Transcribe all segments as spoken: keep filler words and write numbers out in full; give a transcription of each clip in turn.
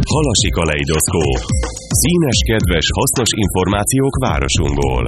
Halasi kaleidoszkóp. Színes, kedves, hasznos információk városunkból.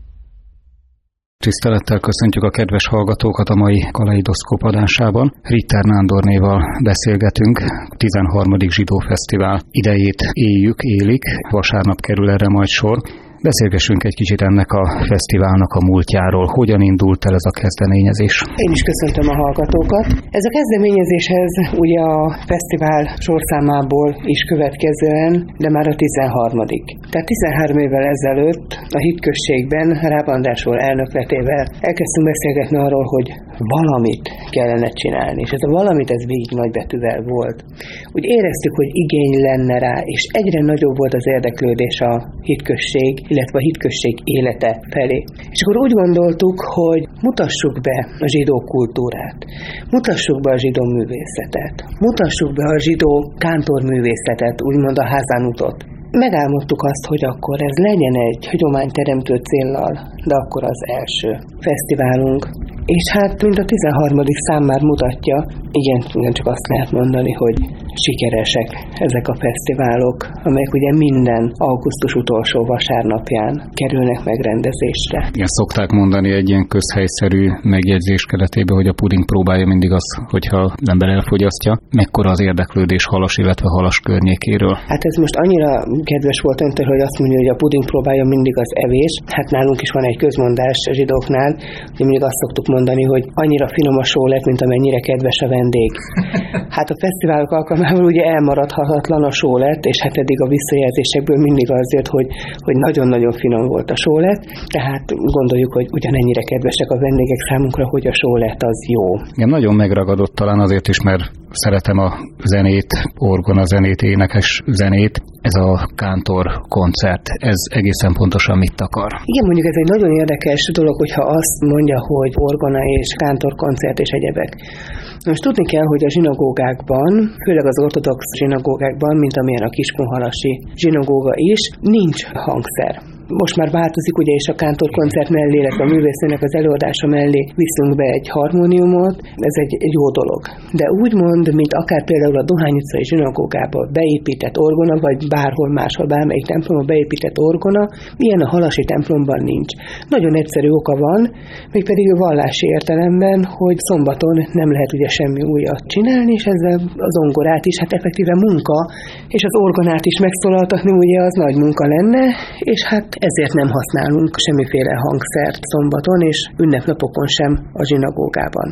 Tisztelettel köszöntjük a kedves hallgatókat a mai kaleidoszkóp adásában. Ritter Nándornéval beszélgetünk. tizenharmadik Zsidó Fesztivál idejét éljük, élik. Vasárnap kerül erre majd sor. Beszélgessünk egy kicsit ennek a fesztiválnak a múltjáról. Hogyan indult el ez a kezdeményezés? Én is köszöntöm a hallgatókat. Ez a kezdeményezéshez ugye a fesztivál sorszámából is következően, de már a tizenharmadik Tehát tizenhárom évvel ezelőtt a Hitközségben Ráb András úr elnökletével elkezdtünk beszélgetni arról, hogy valamit kellene csinálni. És ez a valamit, ez végig nagybetűvel volt. Úgy éreztük, hogy igény lenne rá, és egyre nagyobb volt az érdeklődés a Hitközség, illetve a Hitközség élete felé. És akkor úgy gondoltuk, hogy mutassuk be a zsidó kultúrát, mutassuk be a zsidó művészetet, mutassuk be a zsidó kántorművészetet, úgymond a házánutot. Megálmodtuk azt, hogy akkor ez legyen egy hagyományteremtő céllal, de akkor az első fesztiválunk. És hát, mint a tizenharmadik szám már mutatja, igen, igen, csak azt lehet mondani, hogy sikeresek ezek a fesztiválok, amelyek ugye minden augusztus utolsó vasárnapján kerülnek megrendezésre. Igen, szokták mondani egy ilyen közhelyszerű megjegyzés keretében, hogy a puding próbálja mindig az, hogyha az ember elfogyasztja. Mekkora az érdeklődés Halas, illetve Halas környékéről? Hát ez most annyira kedves volt öntől, hogy azt mondja, hogy a puding próbálja mindig az evés. Hát nálunk is van egy közmondás a zsidóknál, hogy mindig azt szoktuk mondani, hogy annyira finom a sólet, mint amennyire kedves a vendég. Hát a fesztiválok alkalmával ugye elmaradhatatlan a sólet, és hát eddig a visszajelzésekből mindig az jött, hogy, hogy nagyon-nagyon finom volt a sólet, tehát gondoljuk, hogy ugyanennyire kedvesek a vendégek számunkra, hogy a sólet az jó. Igen, nagyon megragadott talán azért is, mert szeretem a zenét, orgona zenét, énekes zenét. Ez a kántor koncert, ez egészen pontosan mit akar? Igen, mondjuk ez egy nagyon érdekes dolog, hogyha azt mondja, hogy orgona és kántor koncert és egyebek. Most tudni kell, hogy a zsinagógákban, főleg az ortodox zsinagógákban, mint amilyen a kiskunhalasi zsinagóga is, nincs hangszer. Most már változik, ugye, és a kántorkoncert mellé, illetve a művésznőnek az előadása mellé viszünk be egy harmóniumot, ez egy, egy jó dolog. De úgymond, mint akár például a Dohány utcai zsinagógába beépített orgona, vagy bárhol máshol, bármelyik templomba beépített orgona, ilyen a halasi templomban nincs. Nagyon egyszerű oka van, mégpedig a vallási értelemben, hogy szombaton nem lehet ugye semmi újat csinálni, és ezzel az zongorát is, hát effektíve munka, és az orgonát is megszólaltatni, ugye az nagy munka lenne, és hát ezért nem használunk semmiféle hangszert szombaton, és ünnepnapokon sem a zsinagógában.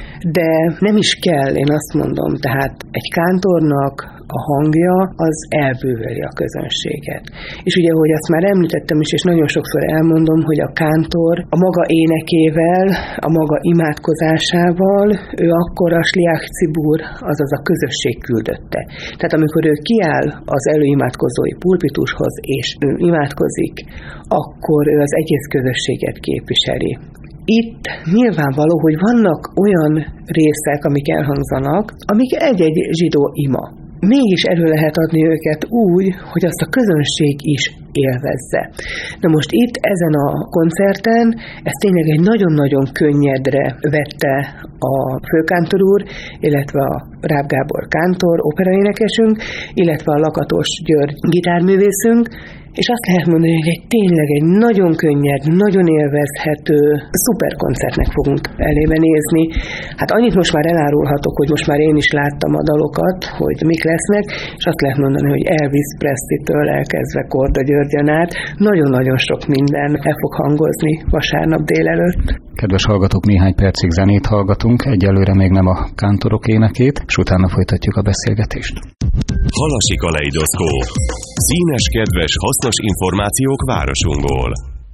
De nem is kell, én azt mondom, tehát egy kántornak a hangja az elbűvöli a közönséget. És ugye, ahogy azt már említettem is, és nagyon sokszor elmondom, hogy a kántor a maga énekével, a maga imádkozásával, ő akkor a sliach cibur, azaz a közösség küldötte. Tehát amikor ő kiáll az előimádkozói pulpitushoz, és ő imádkozik, akkor ő az egész közösséget képviseli. Itt nyilvánvaló, hogy vannak olyan részek, amik elhangzanak, amik egy-egy zsidó ima. Mégis elő lehet adni őket úgy, hogy azt a közönség is élvezze. Na most itt, ezen a koncerten, ez tényleg egy nagyon-nagyon könnyedre vette a főkántor úr, illetve a Ráb Gábor kántor, operaénekesünk, illetve a Lakatos György gitárművészünk, és azt lehet mondani, hogy egy tényleg egy nagyon könnyed, nagyon élvezhető, szuper koncertnek fogunk elébe nézni. Hát annyit most már elárulhatok, hogy most már én is láttam a dalokat, hogy mik lesznek, és azt lehet mondani, hogy Elvis Presley-től elkezdve Korda Györgyön át, nagyon-nagyon sok minden el fog hangozni vasárnap délelőtt. Kedves hallgatók, néhány percig zenét hallgatunk, egyelőre még nem a kántorok énekét, és utána folytatjuk a beszélgetést. Halasi kaleidoszkóp. Színes, kedves, hasznos információk városunkból.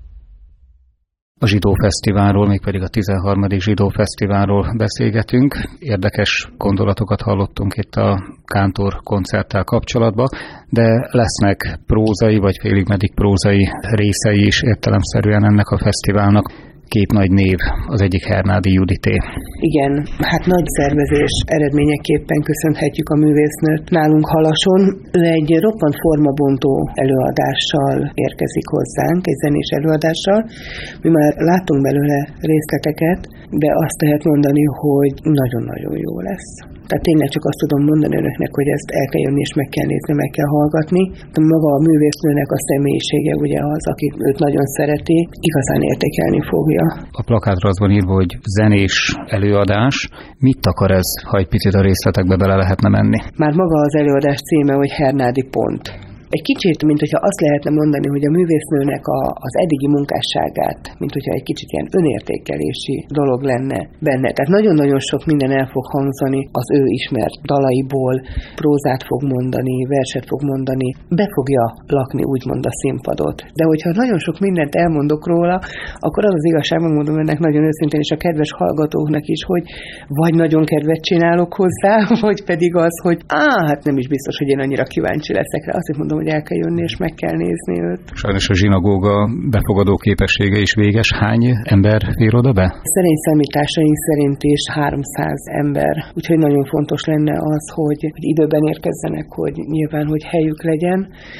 A Zsidó Fesztiválról, mégpedig a tizenharmadik Zsidó Fesztiválról beszélgetünk. Érdekes gondolatokat hallottunk itt a kántor koncerttel kapcsolatban, de lesznek prózai vagy félig meddig prózai részei is értelemszerűen ennek a fesztiválnak. Két nagy név, az egyik Hernádi Judité. Igen, hát nagy szervezés eredményeképpen köszönhetjük a művésznőt nálunk Halason. Ő egy roppant formabontó előadással érkezik hozzánk, egy zenés előadással. Mi már láttunk belőle részleteket, de azt lehet mondani, hogy nagyon-nagyon jó lesz. Tehát tényleg csak azt tudom mondani önöknek, hogy ezt el kell jönni és meg kell nézni, meg kell hallgatni. De maga a művésznőnek a személyisége ugye az, aki őt nagyon szereti, igazán értékelni fogja. A plakátra az van írva, hogy zenés előadás. Mit akar ez, ha egy picit a részletekbe bele lehetne menni? Már maga az előadás címe, hogy Hernádi pont. Egy kicsit, mint hogyha azt lehetne mondani, hogy a művésznőnek a, az eddigi munkásságát, mint hogyha egy kicsit ilyen önértékelési dolog lenne benne. Tehát nagyon-nagyon sok minden el fog hangzani az ő ismert dalaiból, prózát fog mondani, verset fog mondani, be fogja lakni úgymond a színpadot. De hogyha nagyon sok mindent elmondok róla, akkor az az igazság, megmondom ennek nagyon őszintén, és a kedves hallgatóknak is, hogy vagy nagyon kedvet csinálok hozzá, vagy pedig az, hogy á, hát nem is biztos, hogy én annyira kíváncsi leszek rá. Azt mondom, hogy el kell jönni, és meg kell nézni őt. Sajnos a zsinagóga befogadó képessége is véges. Hány ember fér oda be? Szerény számításaink szerint is háromszáz ember. Úgyhogy nagyon fontos lenne az, hogy, hogy időben érkezzenek, hogy nyilván, hogy helyük legyen.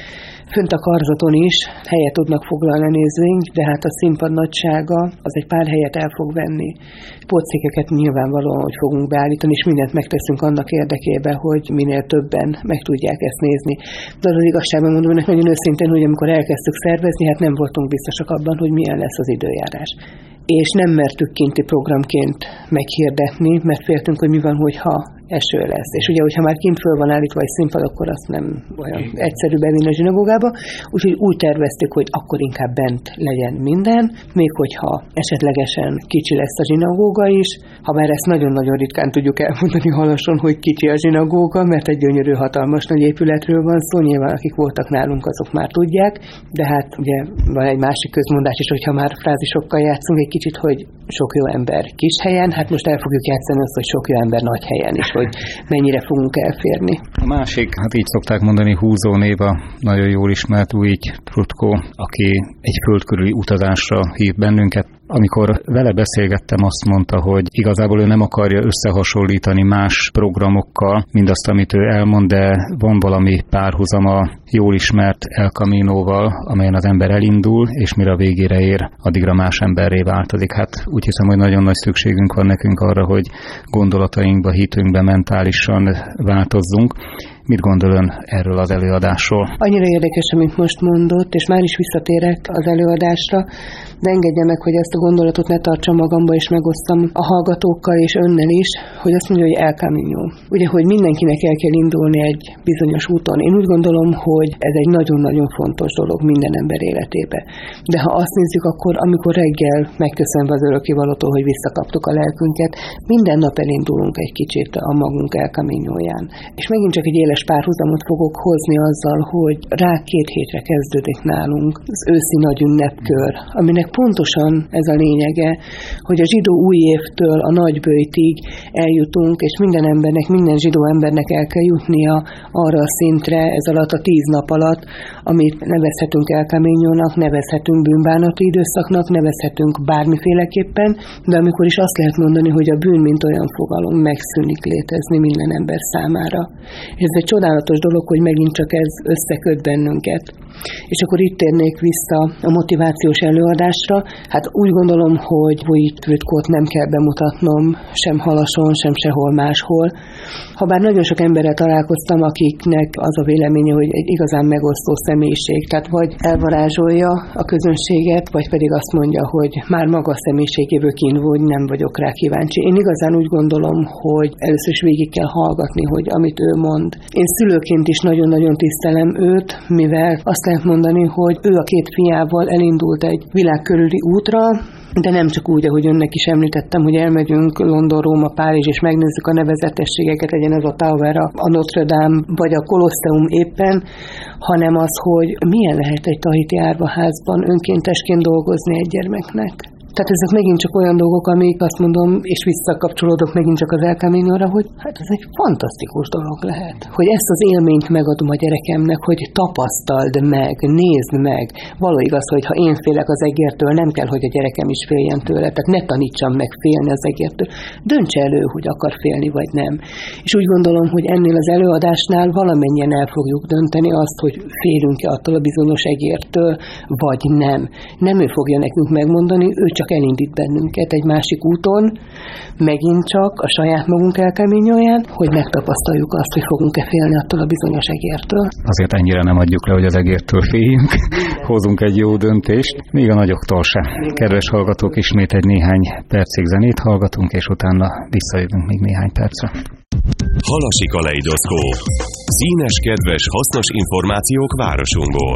Fönt a karzaton is helyet tudnak foglalni a nézőink, de hát a színpad nagysága az egy pár helyet el fog venni. Pótszékeket nyilvánvalóan, hogy fogunk beállítani, és mindent megteszünk annak érdekében, hogy minél többen meg tudják ezt nézni. De az az igazságban mondom önnek nagyon őszintén, hogy amikor elkezdtük szervezni, hát nem voltunk biztosak abban, hogy milyen lesz az időjárás. És nem mertük kinti programként meghirdetni, mert féltünk, hogy mi van, hogyha eső lesz. És ugye, hogyha már kint föl van állítva egy színpad, akkor azt nem olyan egyszerű bevinni a zsinagógába, úgyhogy úgy terveztük, hogy akkor inkább bent legyen minden, még hogyha esetlegesen kicsi lesz a zsinagóga is, ha bár ezt nagyon-nagyon ritkán tudjuk elmondani halason, hogy kicsi a zsinagóga, mert egy gyönyörű, hatalmas nagy épületről van szó, nyilván akik voltak nálunk, azok már tudják, de hát ugye van egy másik közmondás is, hogyha már frázisokkal játszunk egy kicsit, hogy sok jó ember kis helyen, hát most el fogjuk játszani azt, hogy sok jó ember nagy helyen is, hogy mennyire fogunk elférni. A másik, hát így szokták mondani, húzó név a nagyon jól ismert Újgy Prutkó, aki egy földkörüli utazásra hív bennünket. Amikor vele beszélgettem, azt mondta, hogy igazából ő nem akarja összehasonlítani más programokkal mindazt, amit ő elmond, de van valami párhuzam a jól ismert El Caminoval, amelyen az ember elindul, és mire a végére ér, addigra más emberré változik. Hát úgy hiszem, hogy nagyon nagy szükségünk van nekünk arra, hogy gondolatainkba, hitünkbe mentálisan változzunk. Mit gondol ön erről az előadásról? Annyira érdekes, amit most mondott, és már is visszatérek az előadásra, de engedje meg, hogy ezt a gondolatot ne tartsam magamba, és megosztam a hallgatókkal és önnel is, hogy azt mondja, hogy El Camino. Ugye, hogy mindenkinek el kell indulni egy bizonyos úton. Én úgy gondolom, hogy ez egy nagyon-nagyon fontos dolog minden ember életébe. De ha azt nézzük, akkor amikor reggel megköszönve az örökkévalótól, hogy visszakaptuk a lelkünket, minden nap elindulunk egy kicsit a magunk El Caminóján. És megint csak egy éles párhuzamot fogok hozni azzal, hogy rá két hétre kezdődik nálunk az őszi nagy ünnepkör, aminek pontosan ez a lényege, hogy a zsidó új évtől a nagyböjtig eljutunk, és minden embernek, minden zsidó embernek el kell jutnia arra a szintre, ez alatt a tíz nap alatt, amit nevezhetünk El Caminónak, nevezhetünk bűnbánati időszaknak, nevezhetünk bármiféleképpen, de amikor is azt lehet mondani, hogy a bűn, mint olyan fogalom, megszűnik létezni minden ember számára. Ez egy csodálatos dolog, hogy megint csak ez összeköt bennünket. És akkor itt térnék vissza a motivációs előadásra. Hát úgy gondolom, hogy Újgy Prutkót nem kell bemutatnom sem Halason, sem sehol máshol. Habár nagyon sok emberrel találkoztam, akiknek az a véleménye, hogy egy igazán megosztó személyiség, tehát vagy elvarázsolja a közönséget, vagy pedig azt mondja, hogy már maga a személyiségéből kínul, hogy nem vagyok rá kíváncsi. Én igazán úgy gondolom, hogy először is végig kell hallgatni, hogy amit ő mond. Én szülőként is nagyon-nagyon tisztelem őt, mivel azt lehet mondani, hogy ő a két fiával elindult egy világkörüli útra, de nem csak úgy, ahogy önnek is említettem, hogy elmegyünk London, Róma, Párizs, és megnézzük a nevezetességeket, legyen ez a Tower, a Notre Dame, vagy a Kolosseum éppen, hanem az, hogy milyen lehet egy tahiti árvaházban önkéntesként dolgozni egy gyermeknek. Tehát ezek megint csak olyan dolgok, amik azt mondom, és visszakapcsolódok megint csak az El Caminóra, hogy hát ez egy fantasztikus dolog lehet. Hogy ezt az élményt megadom a gyerekemnek, hogy tapasztald meg, nézd meg. Való igaz, hogy ha én félek az egértől, nem kell, hogy a gyerekem is féljen tőle. Tehát ne tanítsam meg félni az egértől. Döntse elő, hogy akar félni, vagy nem. És úgy gondolom, hogy ennél az előadásnál valamennyien el fogjuk dönteni azt, hogy félünk-e attól a bizonyos egértől, vagy nem. Nem ő fogja nekünk megmondani, ő csak csak elindít bennünket egy másik úton, megint csak a saját magunk elkeményoljen, hogy megtapasztaljuk azt, hogy fogunk-e félni attól a bizonyos egértől. Azért ennyire nem adjuk le, hogy az egértől féljünk, hozunk egy jó döntést, még a nagyoktól se. Kedves hallgatók, ismét egy néhány percig zenét hallgatunk, és utána visszajövünk még néhány percre. Halasi kaleidoszkóp. Színes, kedves, hasznos információk városunkból.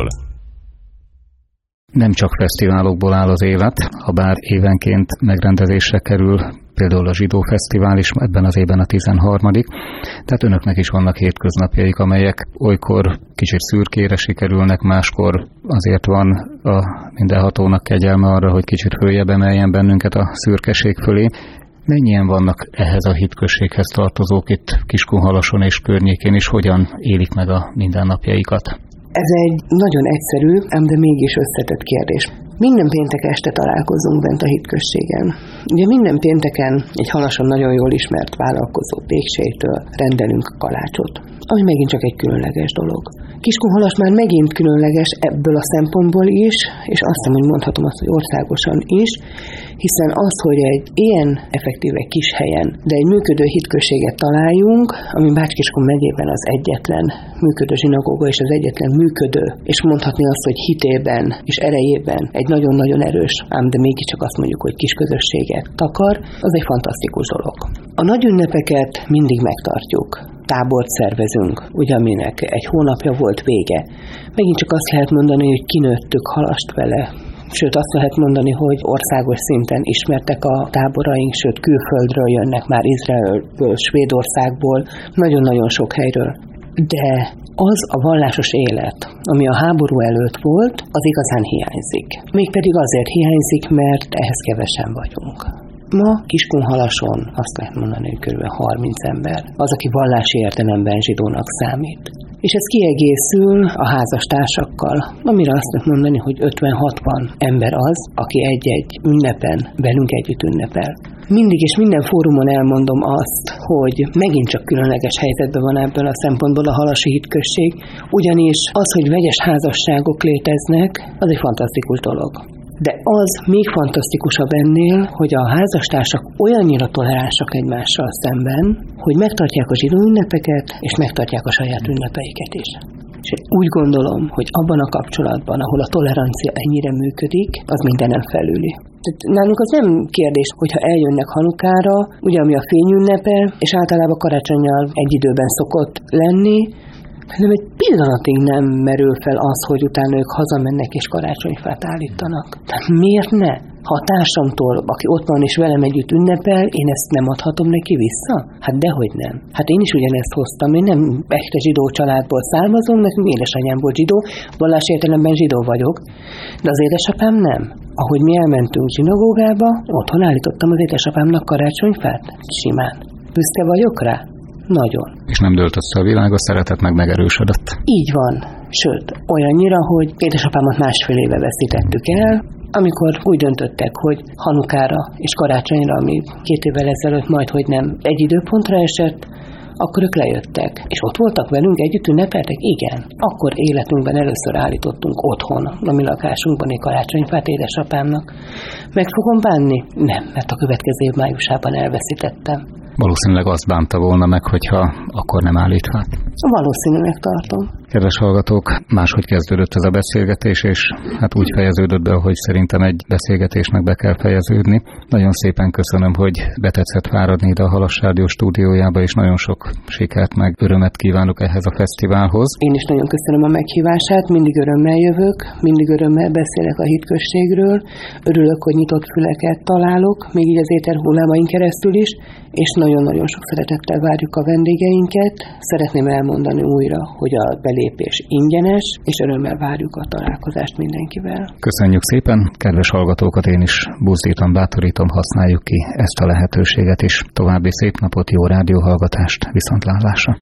Nem csak fesztiválokból áll az élet, ha bár évenként megrendezésre kerül, például a Zsidó Fesztivál is ebben az évben a tizenharmadik Tehát önöknek is vannak hétköznapjaik, amelyek olykor kicsit szürkére sikerülnek, máskor azért van a mindenhatónak kegyelme arra, hogy kicsit följebb emeljen bennünket a szürkeség fölé. Mennyien vannak ehhez a hitközséghez tartozók itt Kiskunhalason és környékén, és hogyan élik meg a mindennapjaikat? Ez egy nagyon egyszerű, ám de mégis összetett kérdés. Minden péntek este találkozunk bent a hitközségen. Ugye minden pénteken egy Halason nagyon jól ismert vállalkozó pékségtől rendelünk kalácsot, ami megint csak egy különleges dolog. Kiskunhalas már megint különleges ebből a szempontból is, és azt hiszem, hogy mondhatom azt, hogy országosan is, hiszen az, hogy egy ilyen effektíve kis helyen, de egy működő hitközséget találjunk, ami Bács-Kiskun megyében az egyetlen működő zsinagóga és az egyetlen működő, és mondhatni azt, hogy hitében és erejében egy nagyon-nagyon erős, ám de mégiscsak azt mondjuk, hogy kis közösséget takar, az egy fantasztikus dolog. A nagy ünnepeket mindig megtartjuk. Tábort szervezünk, ugye aminek egy hónapja volt vége. Megint csak azt lehet mondani, hogy kinőttük Halast vele. Sőt, azt lehet mondani, hogy országos szinten ismertek a táboraink, sőt külföldről jönnek már, Izraelből, Svédországból, nagyon-nagyon sok helyről. De az a vallásos élet, ami a háború előtt volt, az igazán hiányzik. Mégpedig azért hiányzik, mert ehhez kevesen vagyunk. Ma Kiskunhalason azt lehet mondani, hogy kb. harminc ember, az, aki vallási értelemben zsidónak számít. És ez kiegészül a házastársakkal, amire azt lehet mondani, hogy ötven-hatvan ember az, aki egy-egy ünnepen velünk együtt ünnepel. Mindig és minden fórumon elmondom azt, hogy megint csak különleges helyzetben van ebből a szempontból a halasi hitközség, ugyanis az, hogy vegyes házasságok léteznek, az egy fantasztikus dolog. De az még fantasztikusabb ennél, hogy a házastársak olyannyira toleránsak egymással szemben, hogy megtartják a zsidó ünnepeket, és megtartják a saját ünnepeiket is. És úgy gondolom, hogy abban a kapcsolatban, ahol a tolerancia ennyire működik, az mindenen felüli. Tehát nálunk az nem kérdés, hogyha eljönnek Hanukára, ugye ami a fényünnepe, és általában karácsonnyal egy időben szokott lenni, hanem egy pillanatig nem merül fel az, hogy utána ők hazamennek és karácsonyfát állítanak. Tehát miért ne? Ha a társamtól, aki ott van és velem együtt ünnepel, én ezt nem adhatom neki vissza? Hát dehogy nem. Hát én is ugyanezt hoztam, én nem echte zsidó családból származom, nekem édesanyám volt zsidó, vallási értelemben zsidó vagyok, de az édesapám nem. Ahogy mi elmentünk zsinagógába, otthon állítottam az édesapámnak karácsonyfát? Simán. Büszke vagyok rá? Nagyon. És nem dőlt össze a világ, a szeretet meg megerősödött. Így van. Sőt, olyannyira, hogy édesapámat másfél éve veszítettük el, amikor úgy döntöttek, hogy Hanukára és karácsonyra, ami két évvel ezelőtt majd, hogy nem egy időpontra esett, akkor ők lejöttek. És ott voltak velünk, együtt ünnepeltek? Igen. Akkor életünkben először állítottunk otthon, a mi lakásunkban egy karácsonyfát édesapámnak. Meg fogom bánni? Nem, mert a következő év májusában elveszítettem. Valószínűleg azt bánta volna meg, hogyha akkor nem állít fát. Valószínűleg tartom. Kedves hallgatók, máshogy kezdődött ez a beszélgetés, és hát úgy fejeződött be, hogy szerintem egy beszélgetésnek be kell fejeződni. Nagyon szépen köszönöm, hogy betetszett fáradni ide a Halas Rádió stúdiójába, és nagyon sok sikert meg örömet kívánok ehhez a fesztiválhoz. Én is nagyon köszönöm a meghívását, mindig örömmel jövök, mindig örömmel beszélek a hitközségről, örülök, hogy nyitott füleket találok, még így az éter hullámain keresztül is, és nagyon-nagyon sok szeretettel várjuk a vendégeinket. Szeretném elmondani újra, hogy a belépés ingyenes, és örömmel várjuk a találkozást mindenkivel. Köszönjük szépen, kedves hallgatókat, én is buzdítom, bátorítom, használjuk ki ezt a lehetőséget is. További szép napot, jó rádióhallgatást, viszontlátásra!